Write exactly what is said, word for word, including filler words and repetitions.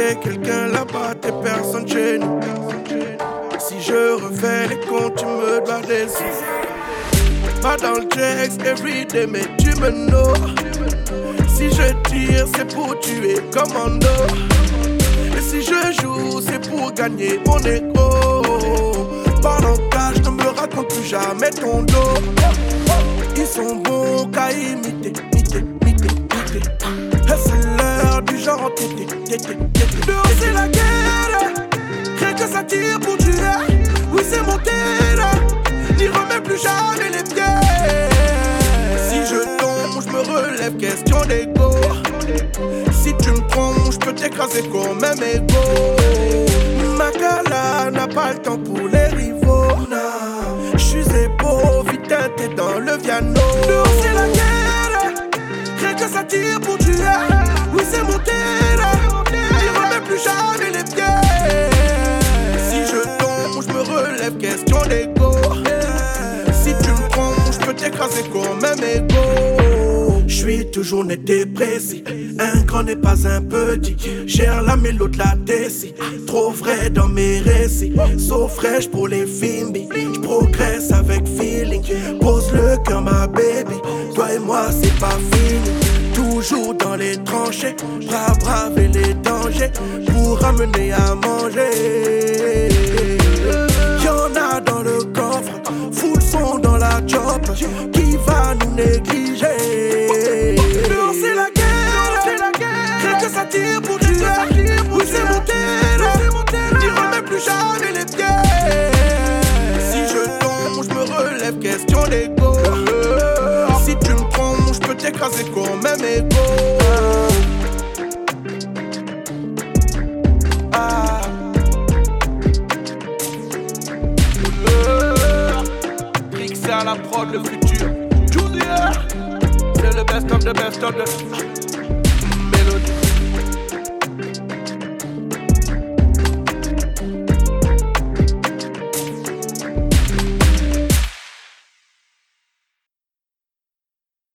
manquait quelqu'un là-bas, t'es personne chez nous. Si je refais les comptes, tu me dois des sous. Pas dans le Jax everyday, mais tu me know. Si je tire, c'est pour tuer commando. Et si je joue, c'est pour gagner mon ego. Parle en cash, ne me raconte plus jamais ton dos. Ils sont bons qu'à imiter, imiter, imiter, imiter. Et c'est l'heure du genre entêté, tété, tété. Dehors c'est la guerre, rien que ça tire pour tuer. Oui c'est mon terrain, n'y remets plus jamais les pieds. Si je tombe, je me relève, question d'ego. Si tu me trompes, je peux t'écraser comme un mégot. Makala n'a pas le temps pour les rivaux. J'suis épaule, vite t'es dans le piano. Dehors c'est la guerre, rien que ça tire pour tuer. Oui c'est mon terrain, n'y remets plus jamais les pieds. Si je tombe, je me relève, question d'ego. Si tu me trompes, je peux t'écraser comme un mégot. J'suis toujours net et précis, un grand n'est pas un petit. Gère la mélodie de la déci, trop vrai dans mes récits. So fraîche pour les films, j'progresse avec feeling. Pose le cœur ma baby, toi et moi c'est pas fini. Toujours dans les tranchées, bras braver les dangers pour amener à manger. Y'en a dans le coffre, full son dans la job, qui va nous négliger. Dehors c'est la guerre, rien que ça tire pour tuer. Oui c'est mon terrain, n'y remets plus jamais les pieds. Si je tombe, je me relève, question d'ego. Si tu me trompes, je peux t'écraser comme un mégot. Ah. Trixé à la prod, le futur. Junior, c'est le best of the best of the.